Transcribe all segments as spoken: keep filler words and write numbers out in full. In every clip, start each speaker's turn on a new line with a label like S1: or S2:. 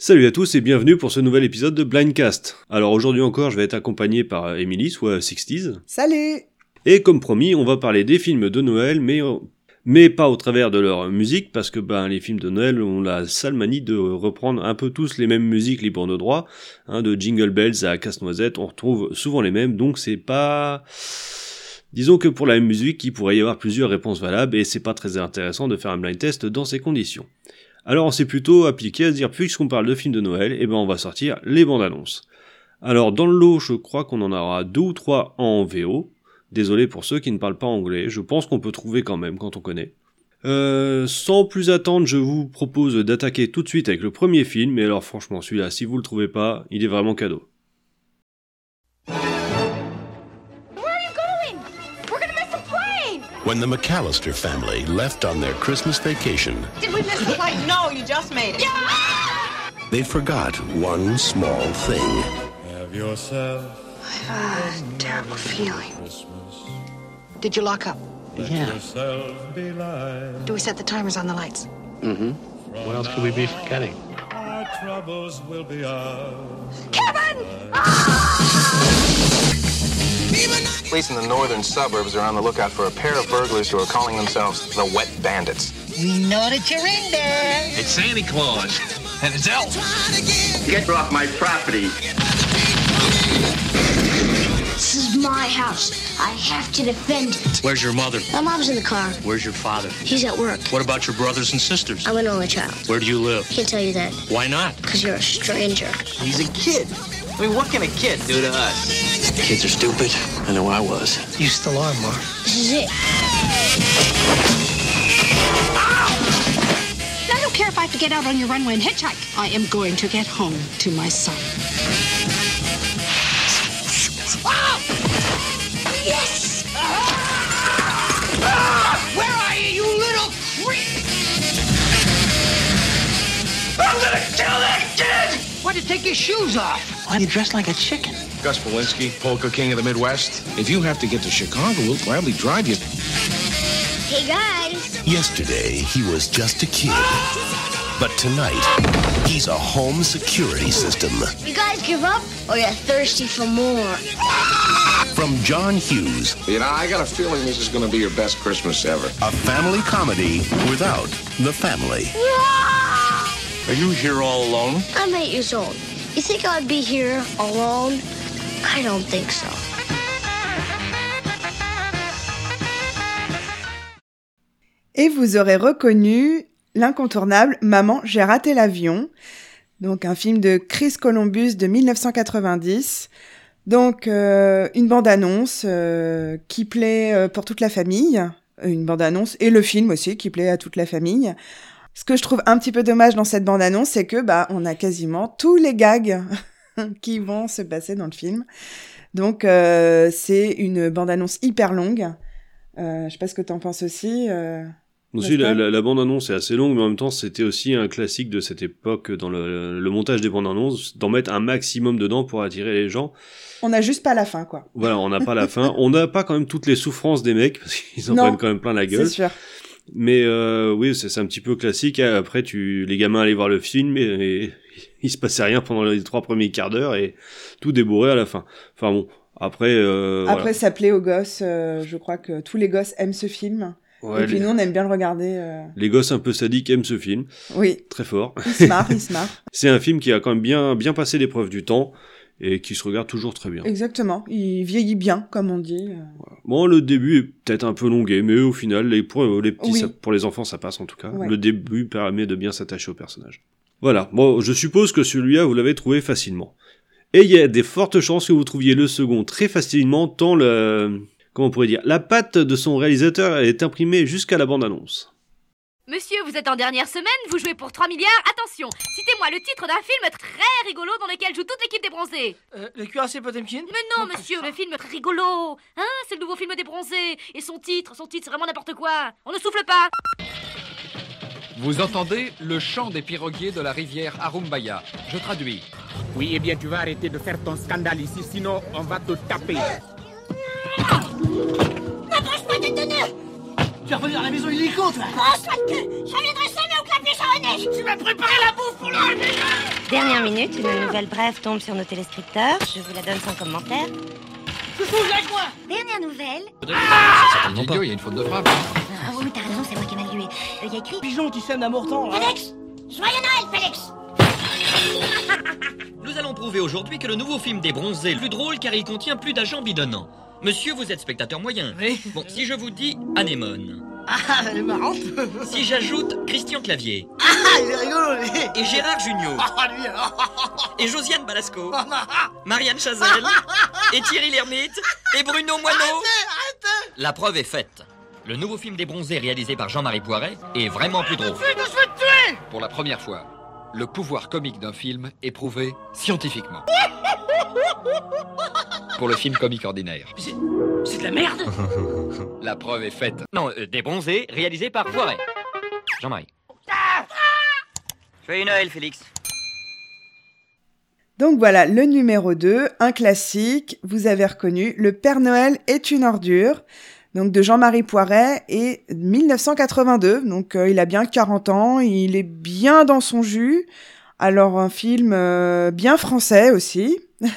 S1: Salut à tous et bienvenue pour ce nouvel épisode de Blindcast. Alors aujourd'hui encore, je vais être accompagné par Emily, soit sixties.
S2: Salut!
S1: Et comme promis, on va parler des films de Noël, mais, mais pas au travers de leur musique, parce que ben, les films de Noël ont la sale manie de reprendre un peu tous les mêmes musiques libres de droit, hein, de Jingle Bells à Casse-Noisette, on retrouve souvent les mêmes, donc c'est pas... Disons que pour la même musique, il pourrait y avoir plusieurs réponses valables, et c'est pas très intéressant de faire un blind test dans ces conditions. Alors on s'est plutôt appliqué à se dire, puisqu'on parle de films de Noël, et ben on va sortir les bandes annonces. Alors dans le lot, je crois qu'on en aura deux ou trois en V O. Désolé pour ceux qui ne parlent pas anglais, je pense qu'on peut trouver quand même quand on connaît. Euh, sans plus attendre, je vous propose d'attaquer tout de suite avec le premier film, et alors franchement celui-là, si vous le trouvez pas, il est vraiment cadeau.
S3: When the McAllister family left on their Christmas vacation,
S4: Did we miss the flight? No, you just made it. Yeah!
S3: they forgot one small thing.
S5: Have yourself
S4: Ah, terrible feeling. Did you lock up?
S6: Yeah.
S5: yourself be light.
S4: Do we set the timers on the lights?
S6: Mm-hmm. What else could we be forgetting?
S5: Our troubles will be ours.
S4: Kevin!
S7: Police in the northern suburbs are on the lookout for a pair of burglars who are calling themselves the Wet Bandits.
S8: We know that you're in there.
S9: It's Santa Claus, and it's Elf.
S10: Get off my property.
S11: This is my house. I have to defend it.
S9: Where's your mother?
S11: My mom's in the car.
S9: Where's your father?
S11: He's at work.
S9: What about your brothers and sisters?
S11: I'm an only child.
S9: Where do you live?
S11: Can't tell you that.
S9: Why not?
S11: Because you're a stranger.
S10: He's a kid. I mean, what can a kid do to us?
S9: Kids are stupid. I know I was.
S8: You still are, Mark.
S11: This is it.
S12: I don't care if I have to get out on your runway and hitchhike. I am going to get home to my son.
S11: Yes!
S8: Where are you, you little creep?
S10: I'm gonna kill that kid!
S8: Why'd you take your shoes off? Why are you dressed like a chicken?
S13: Gus Polinski, Polka King of the Midwest. If you have to get to Chicago, we'll gladly drive you.
S11: Hey, guys.
S3: Yesterday, he was just a kid. But tonight, he's a home security system.
S11: You guys give up or you're thirsty for more?
S3: From John Hughes.
S13: You know, I got a feeling this is going to be your best Christmas ever.
S3: A family comedy without the family.
S9: Are you here all alone?
S11: I'm eight years old. You think I'd be here alone? I don't think so.
S2: Et vous aurez reconnu l'incontournable Maman, j'ai raté l'avion. Donc un film de Chris Columbus de dix-neuf cent quatre-vingt-dix. Donc euh, une bande-annonce euh, qui plaît euh, pour toute la famille. Une bande-annonce et le film aussi qui plaît à toute la famille. Ce que je trouve un petit peu dommage dans cette bande-annonce, c'est que bah on a quasiment tous les gags qui vont se passer dans le film. Donc euh, c'est une bande-annonce hyper longue. Euh, je sais pas ce que t'en penses aussi. Euh...
S1: Aussi, la, la, la bande-annonce est assez longue, mais en même temps, c'était aussi un classique de cette époque dans le, le montage des bandes-annonces, d'en mettre un maximum dedans pour attirer les gens.
S2: On n'a juste pas la fin, quoi.
S1: Voilà, on n'a pas la fin. On n'a pas quand même toutes les souffrances des mecs, parce qu'ils en non, prennent quand même plein la gueule.
S2: C'est sûr.
S1: Mais euh, oui, c'est, c'est un petit peu classique. Après, tu, les gamins allaient voir le film et, et il se passait rien pendant les trois premiers quarts d'heure et tout débourré à la fin. Enfin bon, après... Euh,
S2: après,
S1: voilà.
S2: Ça plaît aux gosses. Euh, je crois que tous les gosses aiment ce film. Ouais, et puis les... nous, on aime bien le regarder. Euh...
S1: Les gosses un peu sadiques aiment ce film.
S2: Oui.
S1: Très fort.
S2: Ils se marrent, ils se marrent.
S1: C'est un film qui a quand même bien, bien passé l'épreuve du temps et qui se regarde toujours très bien.
S2: Exactement. Il vieillit bien, comme on dit.
S1: Voilà. Bon, le début est peut-être un peu longué, mais au final, les, pour, les petits, oui. ça, pour les enfants, ça passe en tout cas. Ouais. Le début permet de bien s'attacher au personnage. Voilà. Bon, je suppose que celui-là, vous l'avez trouvé facilement. Et il y a des fortes chances que vous trouviez le second très facilement, tant le... Comment on pourrait dire ? La patte de son réalisateur est imprimée jusqu'à la bande-annonce.
S14: Monsieur, vous êtes en dernière semaine, vous jouez pour trois milliards, attention, citez-moi le titre d'un film très rigolo dans lequel joue toute l'équipe des bronzés.
S8: Euh, le cuirassé Potemkin ?
S14: Mais non, monsieur, le film très rigolo. Hein, c'est le nouveau film des bronzés. Et son titre, son titre, c'est vraiment n'importe quoi. On ne souffle pas.
S15: Vous entendez le chant des piroguiers de la rivière Arumbaya. Je traduis.
S16: Oui, eh bien, tu vas arrêter de faire ton scandale ici, sinon on va te taper.
S8: N'approche pas de tonnerre. Tu es revenu à la maison illico, toi.
S11: Oh, sale cul. Je reviendrai jamais au clapier, j'aurais
S8: Blanche-Neige, tu m'as préparé la bouffe pour le...
S11: Dernière minute, une nouvelle brève tombe sur nos téléspectateurs. Je vous la donne sans commentaire.
S8: Chouchou, avec moi.
S11: Dernière nouvelle.
S15: C'est un idiot, il y a une faute de frappe.
S11: Ah oui, t'as raison, c'est moi qui ai mal lu. Il y a écrit...
S8: Pigeon qui sème d'amour temps, là.
S11: Félix, joyeux Noël, Félix.
S17: Nous allons prouver aujourd'hui que le nouveau film des bronzés est plus drôle car il contient plus d'agents bidonnants. Monsieur, vous êtes spectateur moyen.
S8: Oui.
S17: Bon, si je vous dis Anémone.
S8: Ah, elle est marrante.
S17: Si j'ajoute Christian Clavier.
S8: Ah, il est rigolo, lui.
S17: Et Gérard Jugnot.
S8: Ah, lui, alors.
S17: Et Josiane Balasco. Marianne Chazelle. Et Thierry Lhermitte. Et Bruno Moineau.
S8: Arrêtez, arrêtez.
S17: La preuve est faite. Le nouveau film des bronzés réalisé par Jean-Marie Poiret est vraiment plus drôle.
S8: Fais-nous se tuer.
S15: Pour la première fois, le pouvoir comique d'un film est prouvé scientifiquement. Pour le film comique ordinaire.
S8: C'est, c'est de la merde.
S15: La preuve est faite.
S17: Non, euh, des bronzés réalisé par Poiret. Jean-Marie. Joyeux Noël, Félix.
S2: Donc voilà, le numéro deux, un classique, vous avez reconnu, Le Père Noël est une ordure, donc de Jean-Marie Poiret, et dix-neuf cent quatre-vingt-deux, donc euh, il a bien quarante ans, il est bien dans son jus, alors un film euh, bien français aussi,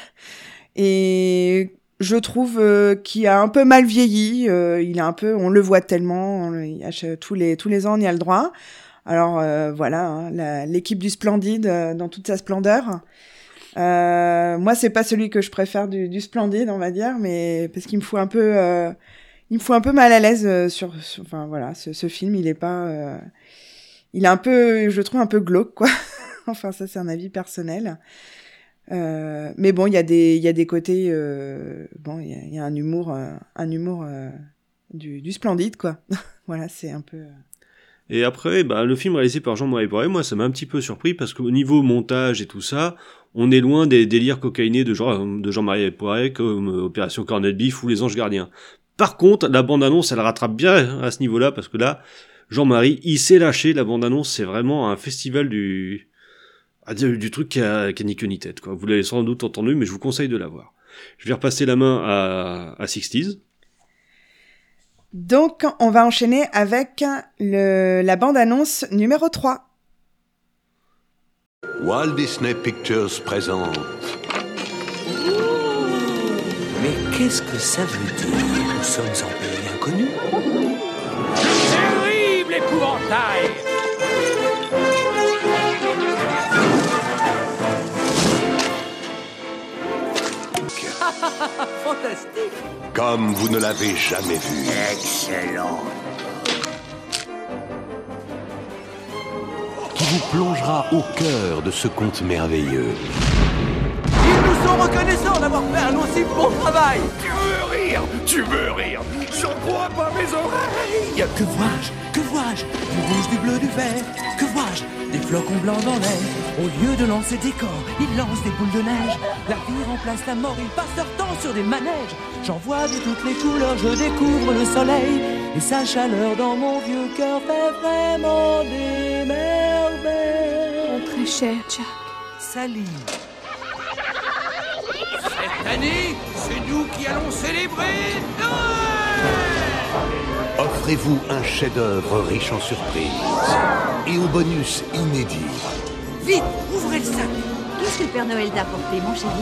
S2: et je trouve euh, qu'il a un peu mal vieilli, euh, il est un peu, on le voit tellement, on le, il a, tous les tous les ans on y a le droit, alors euh, voilà, hein, la, l'équipe du Splendide euh, dans toute sa splendeur. Euh, moi, c'est pas celui que je préfère du, du Splendide, on va dire, mais parce qu'il me fout un peu, euh, il me fout un peu mal à l'aise euh, sur, sur, enfin voilà, ce, ce film, il est pas, euh, il est un peu, je le trouve un peu glauque, quoi. Enfin, ça, c'est un avis personnel. Euh, mais bon, il y a des, il y a des côtés, euh, bon, il y a, il y a un humour, euh, un humour euh, du, du Splendide, quoi. Voilà, c'est un peu.
S1: Et après, bah, le film réalisé par Jean-Marie Poiret, moi, ça m'a un petit peu surpris parce qu'au niveau montage et tout ça, on est loin des délires cocaïnés de, Jean, de Jean-Marie Poiret comme euh, Opération Corned Beef ou Les Anges Gardiens. Par contre, la bande-annonce, elle rattrape bien à ce niveau-là parce que là, Jean-Marie, il s'est lâché. La bande-annonce, c'est vraiment un festival du, du, du truc qui a, qui a ni queue ni tête, quoi. Vous l'avez sans doute entendu, mais je vous conseille de la voir. Je vais repasser la main à, à sixties.
S2: Donc, on va enchaîner avec le, la bande-annonce numéro trois.
S18: Walt Disney Pictures présente.
S19: Mais qu'est-ce que ça veut dire? Nous sommes en pays inconnu.
S16: Terrible épouvantail!
S19: Fantastique!
S18: Comme vous ne l'avez jamais vu.
S19: Excellent!
S18: Qui vous plongera au cœur de ce conte merveilleux.
S19: Ils nous sont reconnaissants d'avoir fait un aussi bon travail!
S9: Tu veux rire? Tu veux rire? J'en crois pas mes oreilles!
S19: Que vois-je? Que vois-je? Du rouge, du bleu, du vert. Que vois-je? Des flocons blancs dans l'air. Au lieu de lancer des corps, ils lancent des boules de neige. La vie remplace la mort, ils passent leur temps sur des manèges. J'en vois de toutes les couleurs, je découvre le soleil. Et sa chaleur dans mon vieux cœur fait vraiment des merveilles.
S12: Mon très cher Jack.
S19: Sally.
S16: Cette année, c'est nous qui allons célébrer Noël!
S18: Offrez-vous un chef-d'œuvre riche en surprises et au bonus inédit.
S19: Vite, ouvrez le sac.
S20: Qu'est-ce que le Père Noël t'a apporté, mon chéri?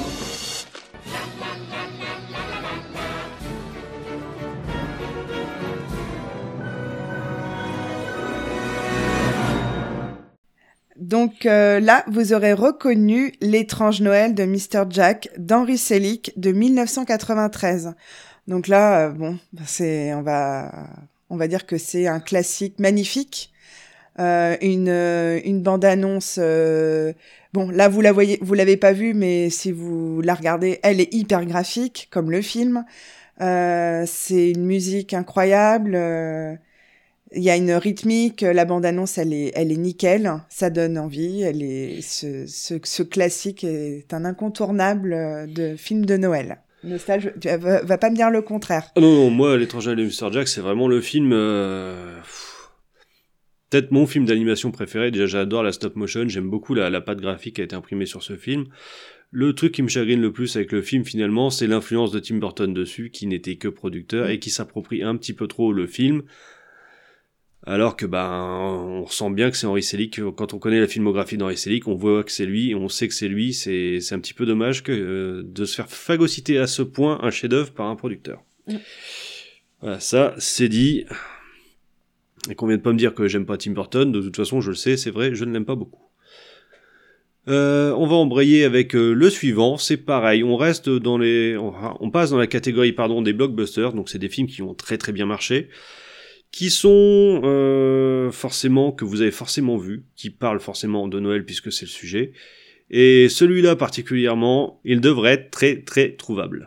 S2: Donc euh, là, vous aurez reconnu L'étrange Noël de mister Jack d'Henry Selick de dix-neuf cent quatre-vingt-treize. Donc là, euh, bon, c'est, on va, on va dire que c'est un classique magnifique, euh, une, euh, une bande-annonce. Euh, bon, là vous la voyez, vous l'avez pas vue, mais si vous la regardez, elle est hyper graphique, comme le film. Euh, c'est une musique incroyable. Euh, Il y a une rythmique, la bande-annonce, elle est, elle est nickel, ça donne envie. Elle est, ce, ce, ce classique est un incontournable de film de Noël. Nostalgie, tu va, va pas me dire le contraire.
S1: Ah non, non, moi, L'étranger de mister Jack, c'est vraiment le film... Euh... Peut-être mon film d'animation préféré. Déjà, j'adore la stop motion, j'aime beaucoup la, la patte graphique qui a été imprimée sur ce film. Le truc qui me chagrine le plus avec le film, finalement, c'est l'influence de Tim Burton dessus, qui n'était que producteur, et qui s'approprie un petit peu trop le film. Alors que ben on ressent bien que c'est Henry Selick. Quand on connaît la filmographie d'Henry Selick, on voit que c'est lui et on sait que c'est lui. C'est, c'est un petit peu dommage que euh, de se faire phagocyter à ce point un chef-d'œuvre par un producteur. Mm. Voilà, ça c'est dit. Et qu'on vienne pas me dire que j'aime pas Tim Burton. De toute façon, je le sais, c'est vrai, je ne l'aime pas beaucoup. Euh, on va embrayer avec euh, le suivant. C'est pareil, on reste dans les, on, on passe dans la catégorie pardon des blockbusters. Donc c'est des films qui ont très très bien marché, qui sont euh, forcément, que vous avez forcément vu, qui parlent forcément de Noël puisque c'est le sujet. Et celui-là particulièrement, il devrait être très très trouvable.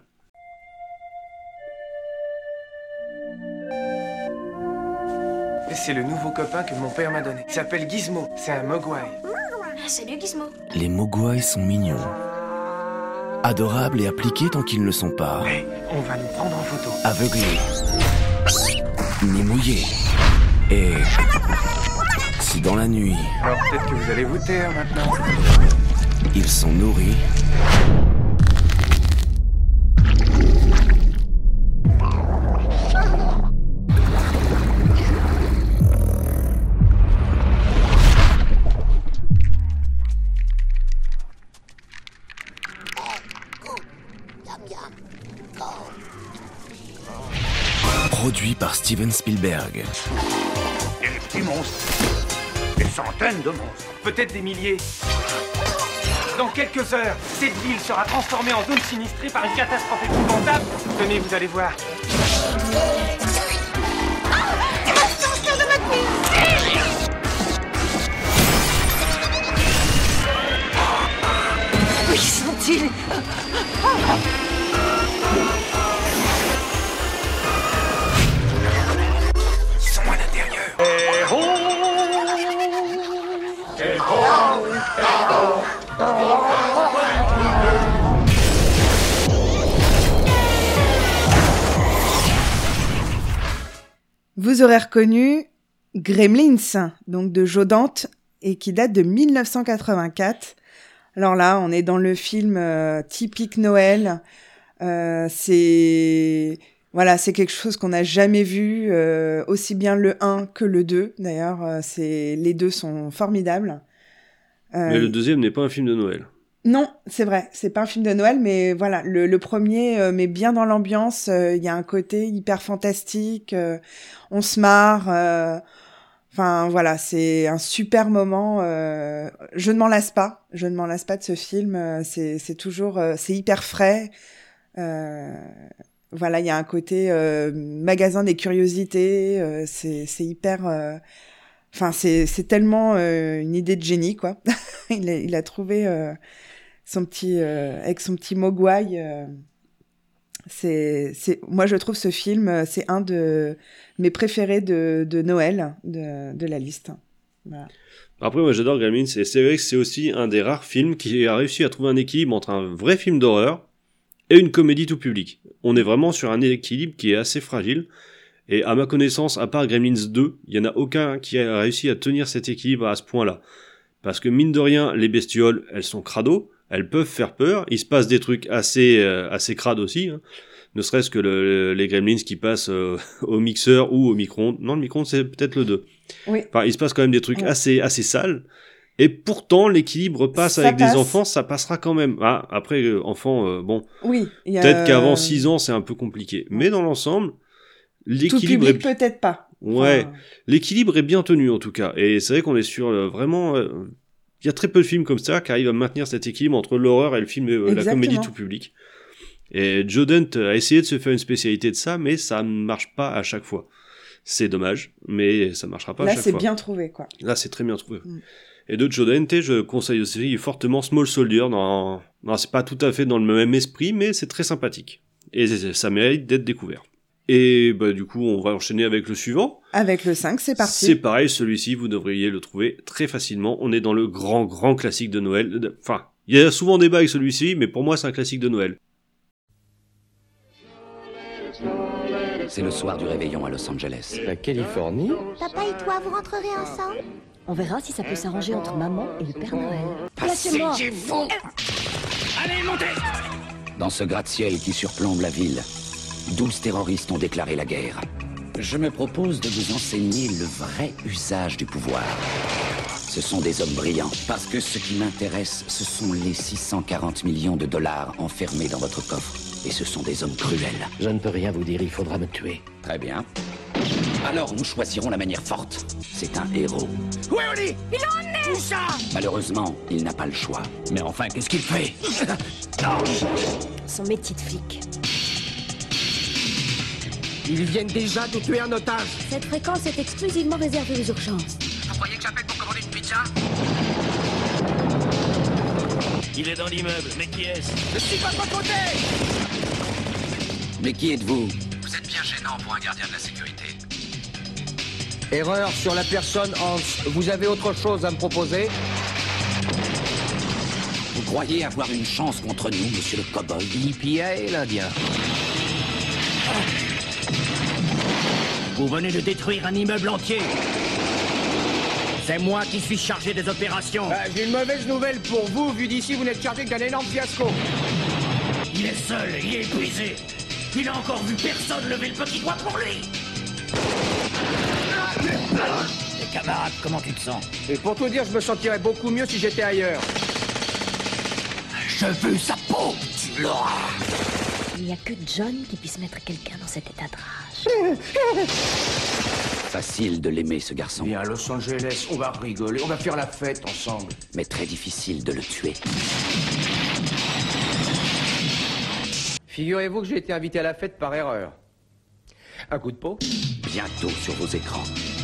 S21: C'est le nouveau copain que mon père m'a donné. Il s'appelle Gizmo, c'est un mogwai.
S4: Salut Gizmo.
S18: Les mogwais sont mignons. Adorables et appliqués tant qu'ils ne le sont pas.
S21: Hey, on va nous prendre en photo.
S18: Aveuglés. Ni mouillés. Et... si dans la nuit...
S21: Alors peut-être que vous allez vous taire maintenant.
S18: Ils sont nourris... Produit par Steven Spielberg.
S16: Des petits monstres. Des centaines de monstres.
S21: Peut-être des milliers. Dans quelques heures, cette ville sera transformée en zone sinistrée par une catastrophe épouvantable. Tenez, vous allez voir.
S8: Où sont-ils?
S2: Vous aurez reconnu Gremlins, donc de Joe Dante, et qui date de mille neuf cent quatre-vingt-quatre. Alors là, on est dans le film euh, typique Noël. Euh, c'est... Voilà, c'est quelque chose qu'on n'a jamais vu, euh, aussi bien le un que le deux. D'ailleurs, euh, c'est... les deux sont formidables.
S1: Euh... Mais le deuxième n'est pas un film de Noël.
S2: Non, c'est vrai, c'est pas un film de Noël, mais voilà, le, le premier euh, met bien dans l'ambiance. Il euh, y a un côté hyper fantastique, euh, on se marre. Euh... Enfin voilà, c'est un super moment. Euh... Je ne m'en lasse pas, je ne m'en lasse pas de ce film. Euh, c'est, c'est toujours, euh, c'est hyper frais. Euh... Voilà, il y a un côté euh, magasin des curiosités. Euh, c'est, c'est hyper. Euh... Enfin, c'est, c'est tellement euh, une idée de génie, quoi. il, a, il a trouvé euh, son petit, euh, avec son petit mogwai. Euh, c'est, c'est, moi, je trouve ce film, c'est un de mes préférés de, de Noël, de, de la liste. Voilà.
S1: Après, moi, j'adore Gremlins, et c'est vrai que c'est aussi un des rares films qui a réussi à trouver un équilibre entre un vrai film d'horreur et une comédie tout public. On est vraiment sur un équilibre qui est assez fragile. Et à ma connaissance, à part Gremlins deux, il y en a aucun qui a réussi à tenir cet équilibre à ce point-là. Parce que mine de rien, les bestioles, elles sont crado, elles peuvent faire peur, il se passe des trucs assez euh, assez crades aussi, hein. Ne serait-ce que le, les Gremlins qui passent euh, au mixeur ou au micro-ondes. Non, le micro-ondes, c'est peut-être le deux.
S2: Oui.
S1: Enfin, il se passe quand même des trucs
S2: ouais.
S1: assez assez sales. Et pourtant, l'équilibre passe
S2: ça
S1: avec
S2: passe.
S1: des enfants, ça passera quand même. Ah, après, euh, enfants, euh, bon.
S2: Oui. Y a...
S1: Peut-être qu'avant six ans, c'est un peu compliqué. Mais dans l'ensemble, l'équilibre
S2: tout public, est... peut-être pas.
S1: Ouais,
S2: enfin...
S1: l'équilibre est bien tenu en tout cas. Et c'est vrai qu'on est sur euh, vraiment... Il euh, y a très peu de films comme ça qui arrivent à maintenir cet équilibre entre l'horreur et le film, euh, la comédie tout public. Et Joe Dante a essayé de se faire une spécialité de ça, mais ça ne marche pas à chaque fois. C'est dommage, mais ça ne marchera pas
S2: Là,
S1: à chaque fois.
S2: Là, c'est bien trouvé, quoi.
S1: Là, c'est très bien trouvé. Mm. Et de Joe Dante, je conseille aussi fortement Small Soldier. Dans... Non, c'est pas tout à fait dans le même esprit, mais c'est très sympathique. Et ça mérite d'être découvert. Et bah, du coup, on va enchaîner avec le suivant.
S2: Avec le cinq, c'est parti.
S1: C'est pareil, celui-ci, vous devriez le trouver très facilement. On est dans le grand, grand classique de Noël. Enfin, il y a souvent débat avec celui-ci, mais pour moi, c'est un classique de Noël.
S22: C'est le soir du réveillon à Los Angeles.
S23: La Californie.
S11: Papa et toi, vous rentrerez ensemble?
S20: On verra si ça peut s'arranger entre maman et le Père Noël.
S22: Passez-vous!
S16: Allez, montez!
S22: Dans ce gratte-ciel qui surplombe la ville, douze terroristes ont déclaré la guerre. Je me propose de vous enseigner le vrai usage du pouvoir. Ce sont des hommes brillants, parce que ce qui m'intéresse, ce sont les six cent quarante millions de dollars enfermés dans votre coffre. Et ce sont des hommes cruels. Je ne peux rien vous dire, il faudra me tuer. Très bien. Alors nous choisirons la manière forte. C'est un héros.
S8: Où est Oli? Il en est où ça?
S22: Malheureusement, il n'a pas le choix. Mais enfin, qu'est-ce qu'il fait?
S20: Son métier de flic.
S16: Ils viennent déjà de tuer un otage.
S20: Cette fréquence est exclusivement réservée aux urgences.
S16: Vous croyez que j'appelle pour commander une pizza?
S5: Il est dans l'immeuble, mais qui est-ce?
S16: Je suis pas de votre côté!
S22: Mais qui êtes-vous?
S16: Vous êtes bien gênant pour un gardien de la sécurité. Erreur sur la personne Hans. Vous avez autre chose à me proposer?
S22: Vous croyez avoir une chance contre nous, monsieur le cow-boy?
S16: E P A et l'Indien.
S5: Vous venez de détruire un immeuble entier. C'est moi qui suis chargé des opérations.
S16: Euh, J'ai une mauvaise nouvelle pour vous. Vu d'ici, vous n'êtes chargé que d'un énorme fiasco.
S5: Il est seul, il est épuisé. Il a encore vu personne lever le petit doigt pour lui. Les camarades, comment tu te sens?
S16: Et pour tout dire, je me sentirais beaucoup mieux si j'étais ailleurs.
S5: Je veux sa peau, tu l'auras.
S20: Il n'y a que John qui puisse mettre quelqu'un dans cet état de rage.
S22: Facile de l'aimer, ce garçon.
S16: Viens à Los Angeles, on va rigoler, on va faire la fête ensemble.
S22: Mais très difficile de le tuer.
S16: Figurez-vous que j'ai été invité à la fête par erreur. Un coup de peau?
S22: Bientôt sur vos écrans.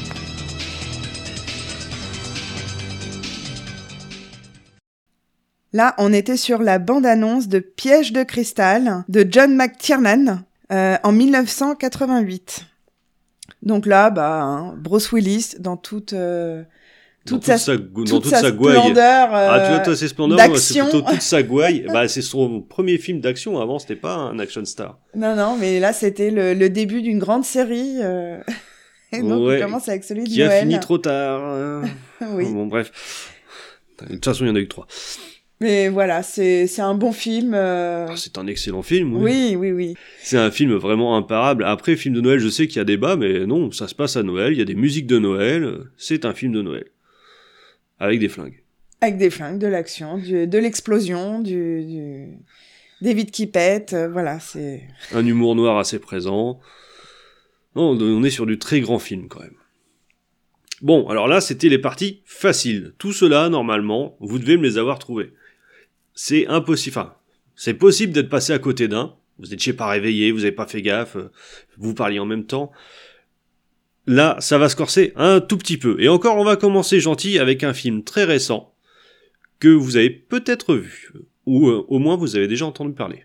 S2: Là, on était sur la bande-annonce de Piège de cristal de John McTiernan euh, en mille neuf cent quatre-vingt-huit. Donc là, bah, hein, Bruce Willis dans toute euh, toute,
S1: dans
S2: sa,
S1: sa,
S2: toute
S1: dans toute
S2: sa,
S1: sa gouaille.
S2: splendeur euh,
S1: ah, tu vois, toi, c'est splendeur, moi, c'est plutôt toute sa gouaille. Bah, c'est son premier film d'action. Avant, c'était pas un action star.
S2: Non, non, mais là, c'était le, le début d'une grande série. Euh... Et donc,
S1: ouais,
S2: on commence avec celui de
S1: qui
S2: Noël.
S1: Qui a fini trop tard. Euh...
S2: oui.
S1: Bon, bref. De toute façon, il y en a eu trois.
S2: Mais voilà, c'est c'est un bon film. Euh...
S1: Ah, c'est un excellent film,
S2: oui. Oui, oui, oui.
S1: C'est un film vraiment imparable. Après, film de Noël, je sais qu'il y a débat, mais non, ça se passe à Noël, il y a des musiques de Noël, c'est un film de Noël. Avec des flingues.
S2: Avec des flingues, de l'action, du, de l'explosion, du, du... des vides qui pètent, euh, voilà, c'est...
S1: Un humour noir assez présent. Non, on est sur du très grand film, quand même. Bon, alors là, c'était les parties faciles. Tout cela, normalement, vous devez me les avoir trouvés. C'est impossible, enfin, c'est possible d'être passé à côté d'un, vous n'étiez pas réveillé, vous n'avez pas fait gaffe, vous parliez en même temps. Là, ça va se corser un tout petit peu. Et encore, on va commencer gentil avec un film très récent, que vous avez peut-être vu, ou euh, au moins vous avez déjà entendu parler.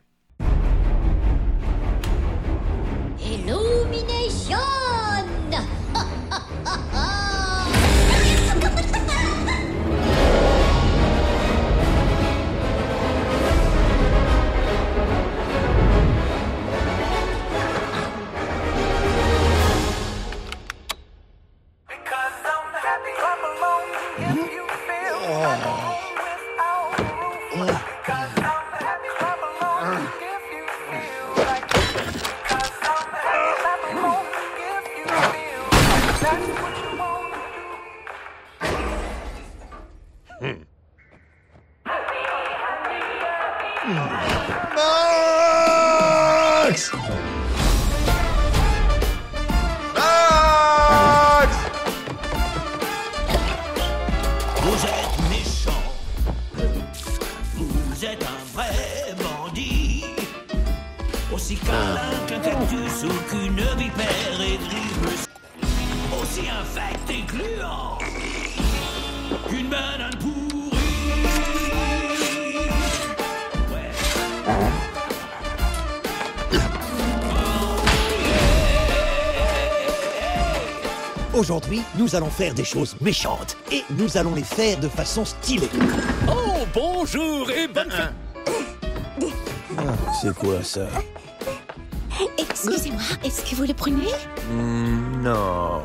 S11: Illumination.
S9: Max! Max!
S8: Vous êtes méchant. Vous êtes un vrai bandit. Aussi câlin qu'un cactus ou qu'une vipère aigrie. Aussi infect et gluant qu'une banane pourrie.
S6: Aujourd'hui, nous allons faire des choses méchantes et nous allons les faire de façon stylée.
S8: Oh, bonjour et bonne fête.
S6: Ah, c'est quoi ça?
S11: Excusez-moi, est-ce que vous le prenez?
S6: mm, Non.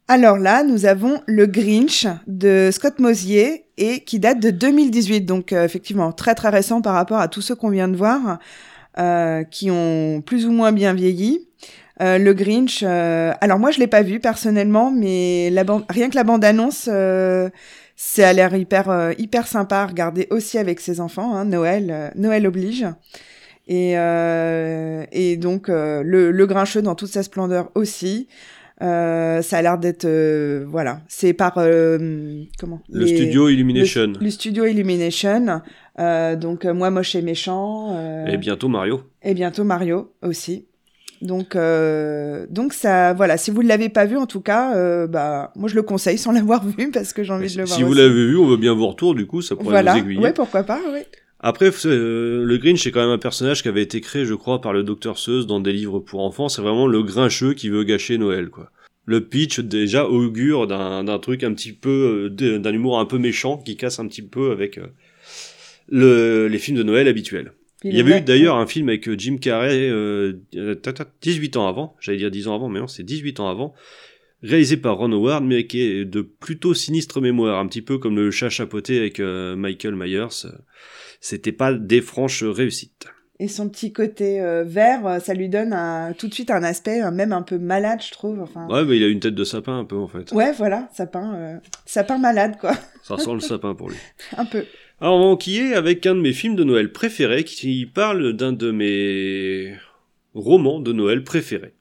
S2: Alors là, nous avons Le Grinch de Scott Mosier et qui date de deux mille dix-huit, donc euh, effectivement très très récent par rapport à tous ceux qu'on vient de voir, euh, qui ont plus ou moins bien vieilli. Euh, le Grinch, euh, alors moi je l'ai pas vu personnellement, mais la ban- rien que la bande-annonce, euh, c'est a l'air hyper euh, hyper sympa à regarder aussi avec ses enfants. Hein, Noël, euh, Noël oblige. Et euh, et donc euh, le, le Grincheux dans toute sa splendeur aussi. Euh, ça a l'air d'être euh, voilà, c'est par euh, comment
S1: le les, studio Illumination.
S2: Le, le studio Illumination. Euh, donc euh, Moi moche et méchant. Euh,
S1: et bientôt Mario.
S2: Et bientôt Mario aussi. Donc euh, donc ça voilà, si vous ne l'avez pas vu en tout cas, euh, bah moi je le conseille sans l'avoir vu parce que j'ai envie de le voir.
S1: Si
S2: aussi.
S1: Vous l'avez vu, on veut bien vous retour du coup, ça pourrait
S2: voilà.
S1: vous aiguiller.
S2: Ouais, pourquoi pas, ouais.
S1: Après, euh, le Grinch, c'est quand même un personnage qui avait été créé, je crois, par le docteur Seuss dans des livres pour enfants. C'est vraiment le grincheux qui veut gâcher Noël, quoi. Le pitch, déjà, augure d'un, d'un truc un petit peu, euh, d'un humour un peu méchant qui casse un petit peu avec euh, le, les films de Noël habituels. Il y avait eu d'ailleurs un film avec Jim Carrey, euh, dix-huit ans avant, j'allais dire dix ans avant, mais non, c'est dix-huit ans avant, réalisé par Ron Howard, mais qui est de plutôt sinistre mémoire, un petit peu comme le chat chapeauté avec euh, Michael Myers. C'était pas des franches réussites.
S2: Et son petit côté euh, vert, ça lui donne un, tout de suite un aspect euh, même un peu malade, je trouve. Enfin...
S1: Ouais, mais il a une tête de sapin un peu, en fait.
S2: Ouais, voilà, sapin, euh, sapin malade, quoi.
S1: Ça sent le sapin pour lui.
S2: Un peu.
S1: Alors, on va enquiller avec un de mes films de Noël préférés, qui parle d'un de mes romans de Noël préférés.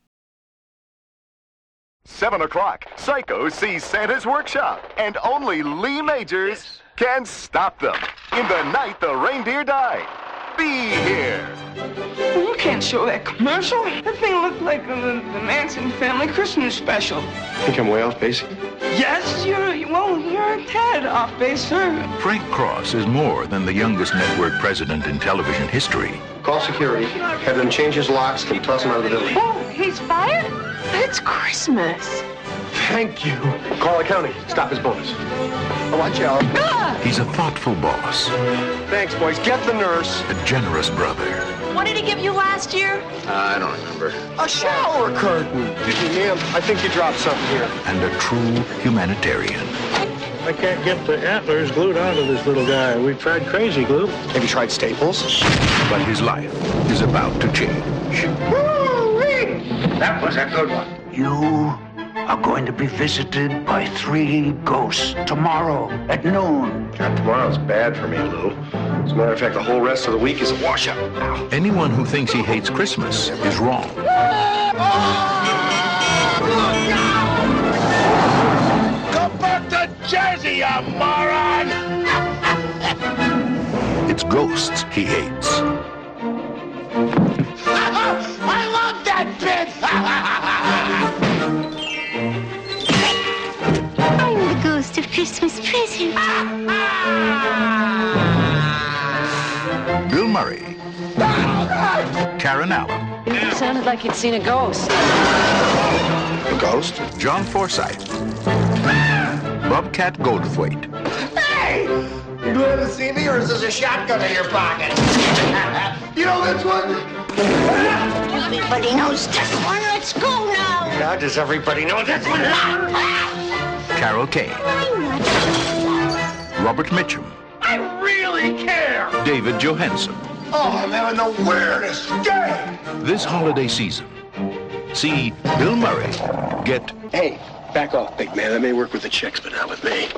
S9: Seven o'clock, Psycho sees Santa's workshop, and only Lee Majors can stop them. In the night the reindeer died. Be here.
S7: You can't show that commercial. That thing looked like the, the Manson family Christmas special.
S13: Think I'm way off base?
S7: Yes, you're, well, you're a tad off base, sir.
S10: Frank Cross is more than the youngest network president in television history.
S13: Call security, have them change his locks, and toss him out of the building.
S7: Oh, he's fired? It's Christmas.
S13: Thank you. Call accounting. Stop his bonus. Oh, watch out.
S7: Ah!
S10: He's a thoughtful boss.
S13: Thanks, boys. Get the nurse.
S10: A generous brother.
S14: What did he give you last year?
S13: Uh, I don't remember.
S9: A shower curtain.
S13: Excuse me, ma'am. I think you dropped something here.
S10: And a true humanitarian.
S23: I can't get the antlers glued onto this little guy. We've tried crazy glue.
S13: Have you tried Staples?
S10: But his life is about to change.
S23: Woo-wee! That was a good one.
S8: You are going to be visited by three ghosts tomorrow at noon.
S13: God, tomorrow's bad for me, Lou. As a matter of fact, the whole rest of the week is a washout. Ow.
S10: Anyone who thinks he hates Christmas is wrong.
S9: Come back to Jersey, you moron!
S10: It's ghosts he hates.
S9: I love that bit!
S11: I'm the ghost of Christmas present.
S10: Bill Murray. Karen Allen.
S12: It sounded like you'd seen a ghost.
S10: A ghost? John Forsythe. Bobcat Goldthwait.
S9: Hey! You glad to see me, or is this a shotgun in your pocket? You know this one?
S11: Everybody knows this one. Let's go now.
S9: Now does everybody know this one?
S10: Carol Kane. Robert Mitchum.
S9: I really care!
S10: David Johansen.
S9: Oh, I'm having the weirdest day!
S10: This holiday season, see Bill Murray get...
S13: Hey, back off, big man. That may work with the chicks, but not with me.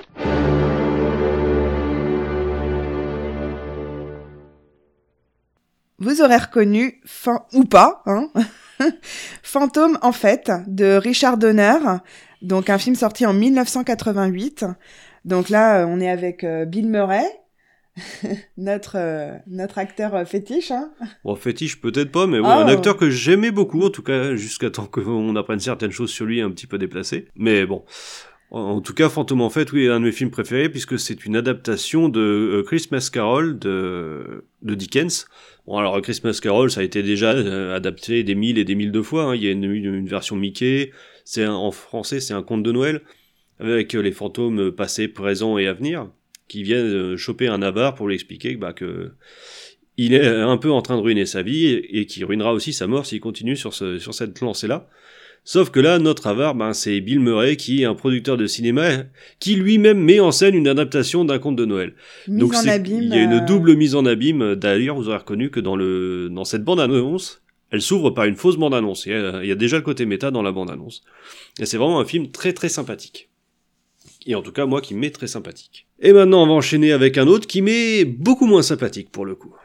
S2: Vous aurez reconnu, fin, ou pas, hein Fantôme en fait, de Richard Donner, donc un film sorti en dix-neuf cent quatre-vingt-huit. Donc là, on est avec euh, Bill Murray, notre euh, notre acteur fétiche. Hein
S1: Bon, fétiche peut-être pas, mais bon,
S2: oh.
S1: Un acteur que j'aimais beaucoup, en tout cas, jusqu'à temps qu'on apprenne certaines choses sur lui un petit peu déplacées. Mais bon, en tout cas, Fantôme en fait, oui, est un de mes films préférés, puisque c'est une adaptation de euh, Christmas Carol de, de Dickens. Bon, alors Christmas Carol, ça a été déjà euh, adapté des mille et des mille de fois, hein. Il y a une, une version Mickey, c'est un, en français, c'est un conte de Noël, avec euh, les fantômes passés, présents et à venir, qui viennent euh, choper un avare pour lui expliquer bah, que il est un peu en train de ruiner sa vie, et, et qui ruinera aussi sa mort s'il continue sur, ce, sur cette lancée-là. Sauf que là, notre avare, ben, c'est Bill Murray, qui est un producteur de cinéma, qui lui-même met en scène une adaptation d'un conte de Noël.
S2: Mise
S1: Donc
S2: en abîme,
S1: il y a une
S2: euh...
S1: double mise en abîme. D'ailleurs, vous aurez reconnu que dans, le, dans cette bande-annonce, elle s'ouvre par une fausse bande-annonce. Il y a, il y a déjà le côté méta dans la bande-annonce. Et c'est vraiment un film très très sympathique. Et en tout cas, moi, qui m'est très sympathique. Et maintenant, on va enchaîner avec un autre qui m'est beaucoup moins sympathique, pour le coup.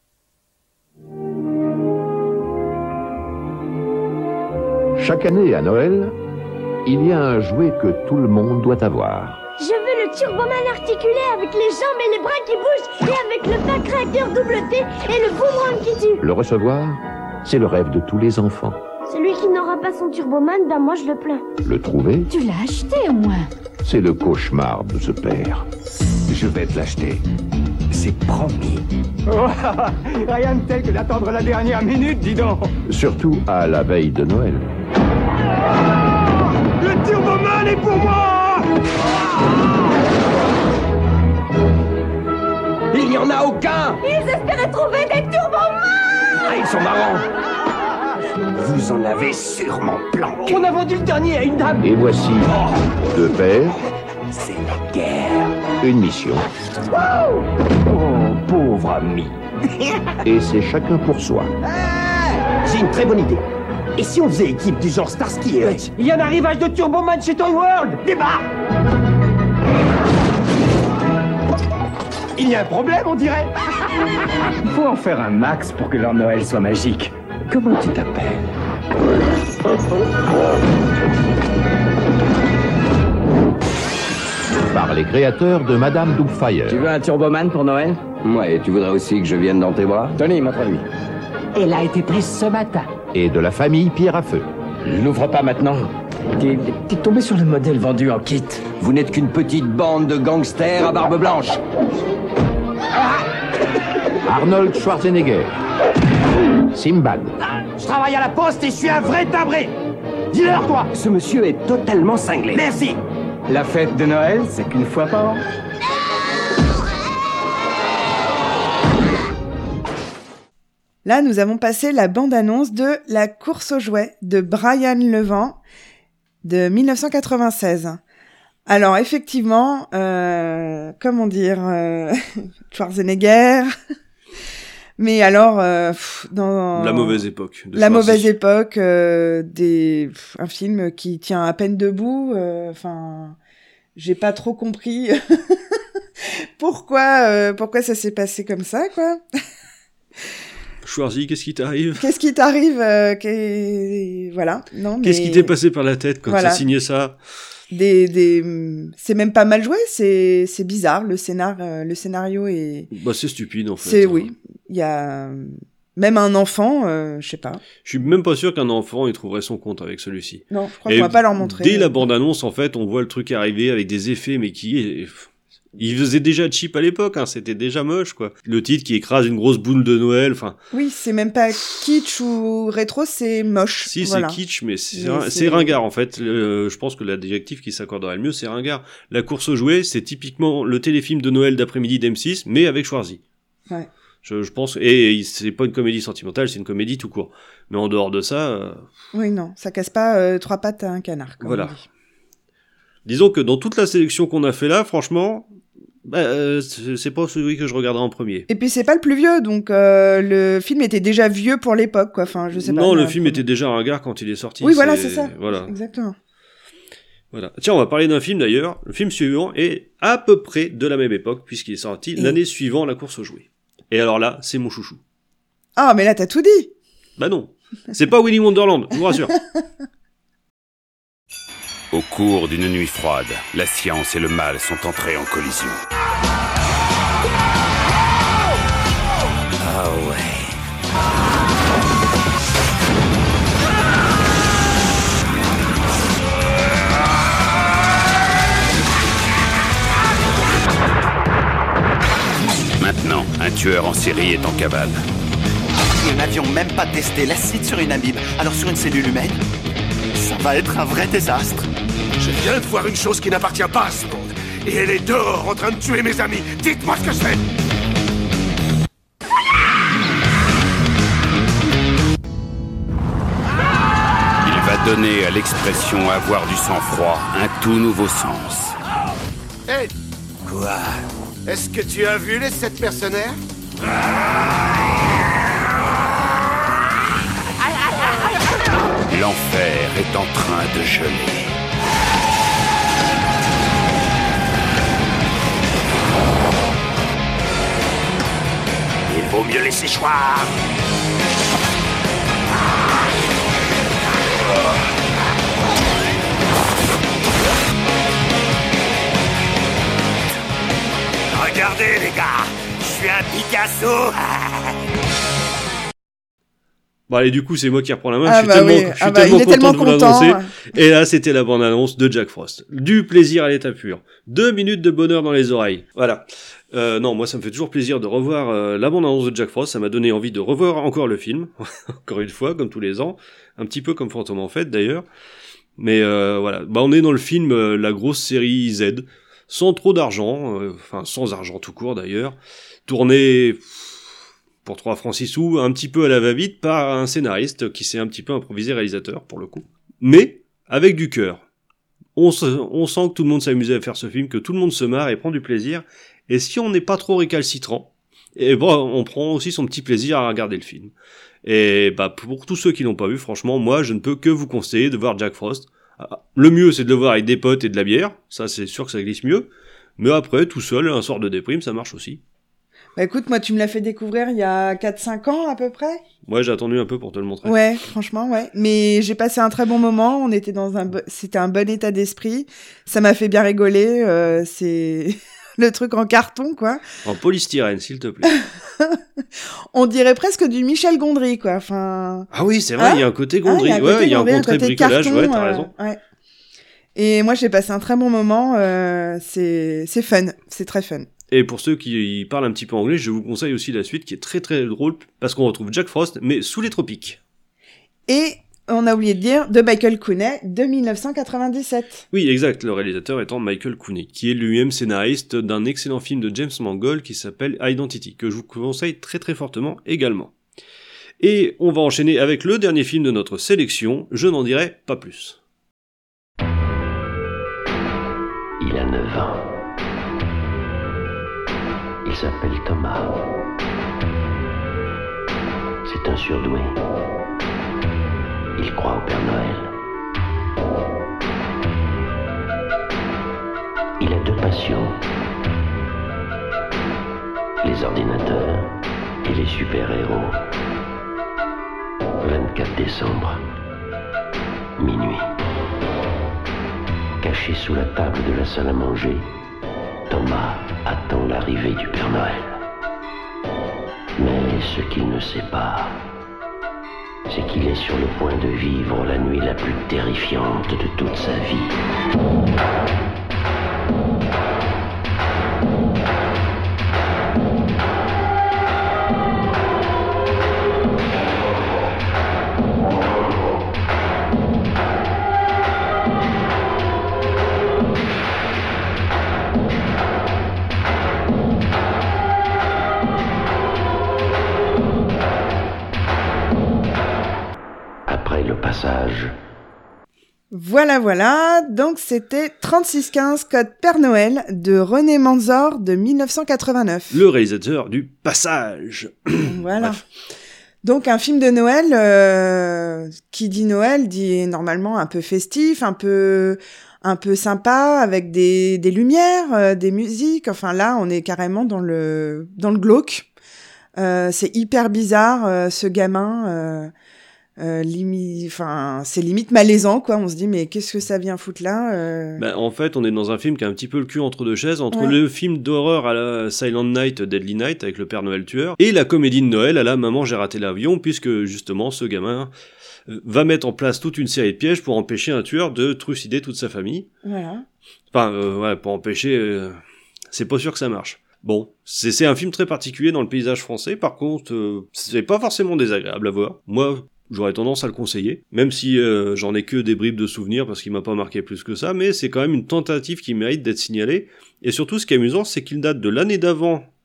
S18: Chaque année à Noël, il y a un jouet que tout le monde doit avoir.
S11: Je veux le Turboman articulé avec les jambes et les bras qui bougent et avec le pack réacteur double T et le boomerang qui tue.
S18: Le recevoir, c'est le rêve de tous les enfants.
S11: Celui qui n'aura pas son Turboman, ben moi je le plains.
S18: Le trouver,
S11: Tu l'as acheté au moins.
S18: c'est le cauchemar de ce père.
S3: Je vais te l'acheter. C'est promis.
S15: Oh, rien de tel que d'attendre la dernière minute, dis donc.
S18: Surtout à la veille de Noël.
S15: Le Turboman est pour moi.
S3: Il n'y en a aucun.
S11: Ils espéraient trouver des Turbomans.
S3: Ah, ils sont marrants. Vous en avez sûrement planqué.
S15: On a vendu le dernier à une dame.
S18: Et voici deux pères,
S3: C'est la guerre.
S18: une mission,
S3: Oh, pauvre ami.
S18: et c'est chacun pour soi.
S15: J'ai une très bonne idée. Et si on faisait équipe du genre Starsky et Hutch? Il y a un arrivage de Turboman chez Toy World. Débat. Il y a un problème, on dirait.
S3: Il faut en faire un max pour que leur Noël soit magique. Comment tu t'appelles?
S18: Par les créateurs de Madame Doubtfire.
S3: Tu veux un Turboman pour Noël? Ouais, tu voudrais aussi que je vienne dans tes bras? Tony, montre-lui.
S15: Elle a été prise ce matin.
S18: Et de la famille Pierre à Feu.
S3: Je l'ouvre pas maintenant. T'es, t'es tombé sur le modèle vendu en kit. Vous n'êtes qu'une petite bande de gangsters à barbe blanche.
S18: Arnold Schwarzenegger. Simbad.
S15: Je travaille à la poste et je suis un vrai timbré. Dis-leur, toi.
S3: Ce monsieur est totalement cinglé.
S15: Merci.
S3: La fête de Noël, c'est qu'une fois par an.
S2: Là, nous avons passé la bande-annonce de La course aux jouets de Brian Levent de dix-neuf cent quatre-vingt-seize. Alors, effectivement, euh, comment dire, euh, Schwarzenegger, mais alors, euh, pff, dans...
S1: La mauvaise époque. De
S2: La
S1: Schwarzy.
S2: mauvaise époque, euh, des, pff, un film qui tient à peine debout, enfin, euh, j'ai pas trop compris pourquoi, euh, pourquoi ça s'est passé comme ça, quoi.
S1: Schwarzy, qu'est-ce qui t'arrive?
S2: Qu'est-ce qui t'arrive euh, qu'est... Voilà, non, mais...
S1: Qu'est-ce qui t'est passé par la tête quand
S2: Voilà.
S1: tu as signé ça?
S2: Des, des... C'est même pas mal joué, c'est, c'est bizarre, le scénar, euh, le scénario est...
S1: Bah, c'est stupide, en fait.
S2: C'est,
S1: hein.
S2: oui, il y a... Même un enfant, euh, je sais pas.
S1: Je suis même pas sûr qu'un enfant, il trouverait son compte avec celui-ci.
S2: Non, je crois qu'on va pas leur montrer.
S1: Dès la bande-annonce, en fait, on voit le truc arriver avec des effets, mais qui est... Il faisait déjà cheap à l'époque, hein, c'était déjà moche, quoi. Le titre qui écrase une grosse boule de Noël, enfin...
S2: Oui, c'est même pas kitsch ou rétro, c'est moche.
S1: Si,
S2: voilà.
S1: c'est kitsch, mais c'est,
S2: Mais
S1: rin-
S2: c'est-
S1: c'est ringard, en fait. Le- je pense que l'adjectif qui s'accorderait le mieux, c'est ringard. La course aux jouets, c'est typiquement le téléfilm de Noël d'après-midi d'M six, mais avec Schwarzy.
S2: Ouais.
S1: Je, je pense... Et c'est pas une comédie sentimentale, c'est une comédie tout court. Mais en dehors de ça... euh,
S2: Oui, non, ça casse pas euh, trois pattes à un canard, comme
S1: Voilà.
S2: on dit.
S1: Disons que dans toute la sélection qu'on a fait là, franchement... Bah, euh, c'est c'est pas celui que je regarderai en premier.
S2: Et puis c'est pas le plus vieux, donc euh, le film était déjà vieux pour l'époque, quoi. Enfin, je sais pas.
S1: Non, le
S2: mais-
S1: film était déjà ringard quand il est sorti.
S2: Oui, voilà, c'est ça.
S1: Voilà.
S2: Exactement.
S1: Voilà. Tiens, on va parler d'un film d'ailleurs. Le film suivant est à peu près de la même époque, puisqu'il est sorti
S2: Et-
S1: l'année suivant La course aux jouets. Et alors là, c'est mon chouchou.
S2: Ah, mais là, t'as tout dit.
S1: Bah non. C'est pas Willy Wonderland, je vous rassure.
S17: Au cours d'une nuit froide, la science et le mal sont entrés en collision.
S8: Ah ouais.
S17: Maintenant, un tueur en série est en cavale.
S24: Nous n'avions même pas testé l'acide sur une amibe, alors sur une cellule humaine, ça va être un vrai désastre.
S8: Je viens de voir une chose qui n'appartient pas à ce monde. Et elle est dehors en train de tuer mes amis. Dites-moi ce que je fais.
S17: Il va donner à l'expression avoir du sang-froid un tout nouveau sens.
S18: Hé! Quoi? Est-ce que tu as vu les sept mercenaires?
S17: L'enfer est en train de geler.
S18: Il vaut mieux laisser choir. Regardez les gars, je suis un Picasso.
S1: Bon allez, du coup c'est moi qui reprends la main,
S2: Ah
S1: je suis
S2: bah
S1: tellement,
S2: oui.
S1: je suis
S2: Ah bah,
S1: tellement
S2: il est
S1: content
S2: tellement
S1: de vous
S2: content.
S1: l'annoncer. Et là c'était la bande-annonce de Jack Frost. Du plaisir à l'état pur. Deux minutes de bonheur dans les oreilles. Voilà. Euh, non, moi ça me fait toujours plaisir de revoir euh, la bande-annonce de Jack Frost, ça m'a donné envie de revoir encore le film, encore une fois, comme tous les ans, un petit peu comme Phantom en fête d'ailleurs. Mais euh, voilà, bah on est dans le film euh, la grosse série Z, sans trop d'argent, euh, enfin sans argent tout court d'ailleurs, tourné pour trois francs six sous, un petit peu à la va-vite par un scénariste qui s'est un petit peu improvisé réalisateur pour le coup, mais avec du cœur. On, se, on sent que tout le monde s'est amusé à faire ce film, que tout le monde se marre et prend du plaisir, et si on n'est pas trop récalcitrant, et bon, on prend aussi son petit plaisir à regarder le film. Et bah pour tous ceux qui l'ont pas vu, franchement, moi je ne peux que vous conseiller de voir Jack Frost. Le mieux c'est de le voir avec des potes et de la bière, ça c'est sûr que ça glisse mieux, mais après tout seul, un soir de déprime, ça marche aussi.
S2: Bah écoute, moi tu me l'as fait découvrir il y a quatre cinq ans à peu près.
S1: Ouais, j'ai attendu un peu pour te le montrer.
S2: Ouais, franchement, ouais. Mais j'ai passé un très bon moment, on était dans un, bo- c'était un bon état d'esprit, ça m'a fait bien rigoler, euh, c'est le truc en carton, quoi.
S1: En polystyrène, s'il te plaît.
S2: On dirait presque du Michel Gondry, quoi, enfin...
S1: Ah oui, c'est vrai, il
S2: hein
S1: y a un côté Gondry,
S2: ah,
S1: ouais, il y a un
S2: Gondry,
S1: côté,
S2: un côté
S1: bricolage,
S2: carton,
S1: ouais, t'as
S2: euh,
S1: raison.
S2: Ouais. Et moi j'ai passé un très bon moment, euh, c'est, c'est fun, c'est très fun.
S1: Et pour ceux qui parlent un petit peu anglais, je vous conseille aussi la suite qui est très très drôle, parce qu'on retrouve Jack Frost, mais sous les tropiques.
S2: Et on a oublié de dire de Michael Cooney de dix-neuf cent quatre-vingt-dix-sept.
S1: Oui, exact, le réalisateur étant Michael Cooney, qui est lui-même scénariste d'un excellent film de James Mangold qui s'appelle Identity, que je vous conseille très très fortement également. Et on va enchaîner avec le dernier film de notre sélection, je n'en dirai pas plus.
S4: Il a neuf ans. Il s'appelle Thomas. C'est un surdoué. Il croit au Père Noël. Il a deux passions. Les ordinateurs et les super-héros. vingt-quatre décembre. Minuit. Caché sous la table de la salle à manger, Thomas attend l'arrivée du Père Noël. Mais ce qu'il ne sait pas, c'est qu'il est sur le point de vivre la nuit la plus terrifiante de toute sa vie. Passage.
S2: Voilà, voilà. Donc, c'était trente-six quinze Code Père Noël de René Manzor de dix-neuf cent quatre-vingt-neuf.
S1: Le réalisateur du Passage.
S2: Voilà.
S1: Bref.
S2: Donc, un film de Noël, euh, qui dit Noël, dit normalement un peu festif, un peu, un peu sympa, avec des, des lumières, euh, des musiques. Enfin, là, on est carrément dans le, dans le glauque. Euh, c'est hyper bizarre, euh, ce gamin, euh, Euh, limite, enfin, c'est limite malaisant, quoi. On se dit, mais qu'est-ce que ça vient foutre là euh...
S1: bah, en fait, on est dans un film qui a un petit peu le cul entre deux chaises, entre
S2: ouais.
S1: le film d'horreur à la Silent Night, Deadly Night, avec le Père Noël tueur, et la comédie de Noël à la Maman, j'ai raté l'avion, puisque, justement, ce gamin va mettre en place toute une série de pièges pour empêcher un tueur de trucider toute sa famille.
S2: Voilà.
S1: Enfin, euh, ouais, pour empêcher... Euh... C'est pas sûr que ça marche. Bon, c'est, c'est un film très particulier dans le paysage français, par contre, euh, c'est pas forcément désagréable à voir. Moi... J'aurais tendance à le conseiller, même si euh, j'en ai que des bribes de souvenirs parce qu'il m'a pas marqué plus que ça, mais c'est quand même une tentative qui mérite d'être signalée. Et surtout, ce qui est amusant, c'est qu'il date de l'année d'avant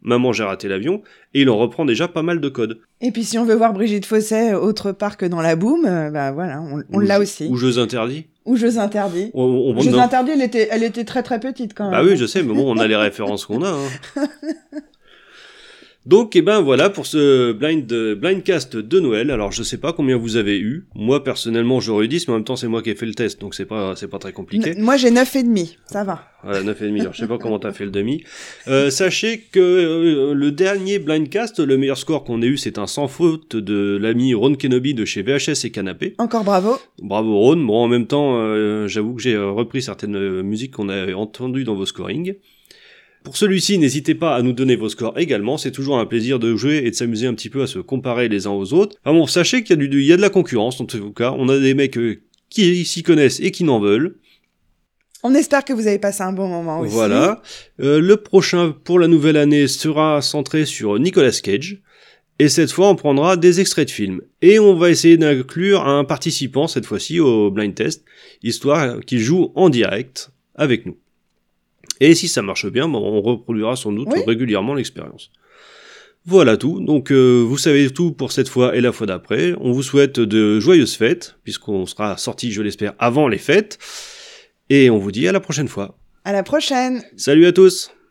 S1: Maman, j'ai raté l'avion, et il en reprend déjà pas mal de codes.
S2: Et puis si on veut voir Brigitte Fossey autre part que dans La Boum, euh, bah voilà, on, on
S1: Ou
S2: l'a
S1: je-
S2: aussi.
S1: Ou Jeux interdits.
S2: Ou Jeux interdits.
S1: On- on-
S2: Jeux
S1: non.
S2: interdits, elle était, elle était très très petite quand même.
S1: Bah oui, je sais, mais bon, on a les références qu'on a. Hein. Donc, eh ben voilà pour ce blind, blindcast de Noël. Alors, je sais pas combien vous avez eu. Moi, personnellement, j'aurais eu dix, mais en même temps, c'est moi qui ai fait le test, donc c'est pas, c'est pas très compliqué.
S2: N- moi j'ai neuf et demi, ça va.
S1: Voilà, neuf virgule cinq. Alors, je sais pas comment t'as fait le demi. Euh, sachez que euh, le dernier blindcast, le meilleur score qu'on ait eu, c'est un sans faute de l'ami Ron Kenobi de chez V H S et Canapé.
S2: Encore bravo.
S1: Bravo Ron. Bon, en même temps, euh, j'avoue que j'ai euh, repris certaines euh, musiques qu'on a entendues dans vos scorings. Pour celui-ci, n'hésitez pas à nous donner vos scores également, c'est toujours un plaisir de jouer et de s'amuser un petit peu à se comparer les uns aux autres. Enfin bon, sachez qu'il y a, du, il y a de la concurrence, en tout cas, on a des mecs euh, qui s'y connaissent et qui n'en veulent.
S2: On espère que vous avez passé un bon moment aussi.
S1: Voilà. Euh, le prochain pour la nouvelle année sera centré sur Nicolas Cage. Et cette fois, on prendra des extraits de films. Et on va essayer d'inclure un participant, cette fois-ci, au blind test, histoire qu'il joue en direct avec nous. Et si ça marche bien, bon, on reproduira sans doute
S2: Oui.
S1: régulièrement l'expérience. Voilà tout. Donc, euh, vous savez tout pour cette fois et la fois d'après. On vous souhaite de joyeuses fêtes, puisqu'on sera sorti, je l'espère, avant les fêtes. Et on vous dit à la prochaine fois.
S2: À la prochaine.
S1: Salut à tous!